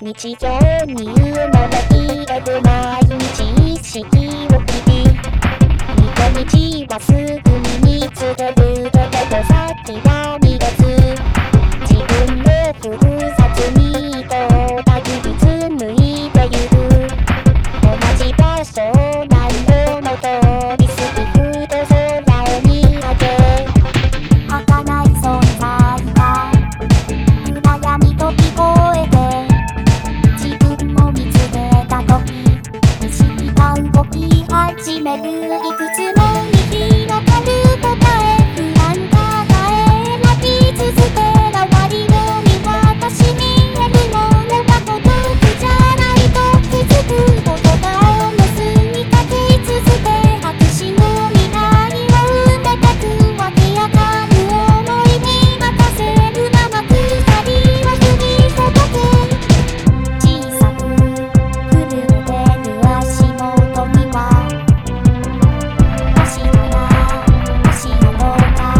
日常に埋もれきれる毎日意識を切り逃げ道はすぐに見つけるけれど先は見れず自分のふるさとに糸をたぎり紡いでゆく同じ場所何度も通り過ぎふと空を見上げ儚い存在が暗闇と聞こえて自分を見つめた時意識が動き始めるいくつもに広がる答え不安抱え選び続けた終わりの見私に得るものが孤独じゃないと気づく言葉を盗みかけ続け白紙の未来を埋めてくわけやかぬ想いに任せるまま鎖は振りほどけ小さく震えてる足元には足から足跡が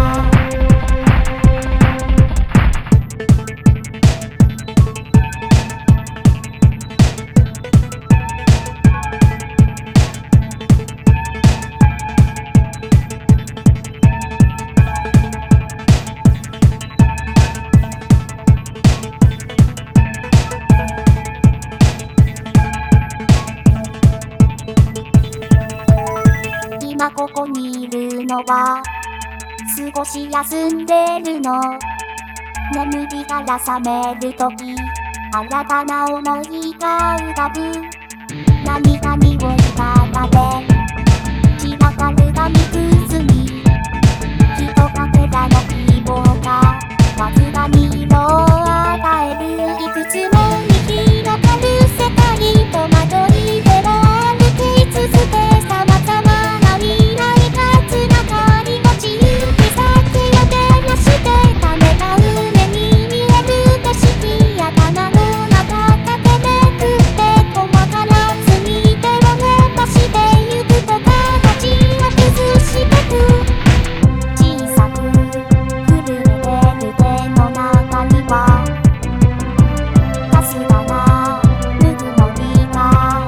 今ここにいるのは少し休んでるの眠りから覚めるとき新たな思いが浮かぶ涙に追い方で散らかる紙くずにひとかけらの希望がわずかに色を与えるいくつもに広がる世界と惑いで歩き続け様々な未来がつながり落ち行き先を照らして種が船に見える景色頭の中駆けめくって怖がらずに手を伸ばしてゆくと形を崩してく小さく震えてる手の中にはかすかなぬくもりが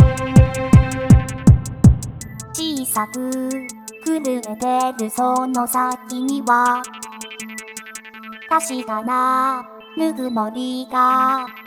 小さく震えてるその先には確かなぬくもりが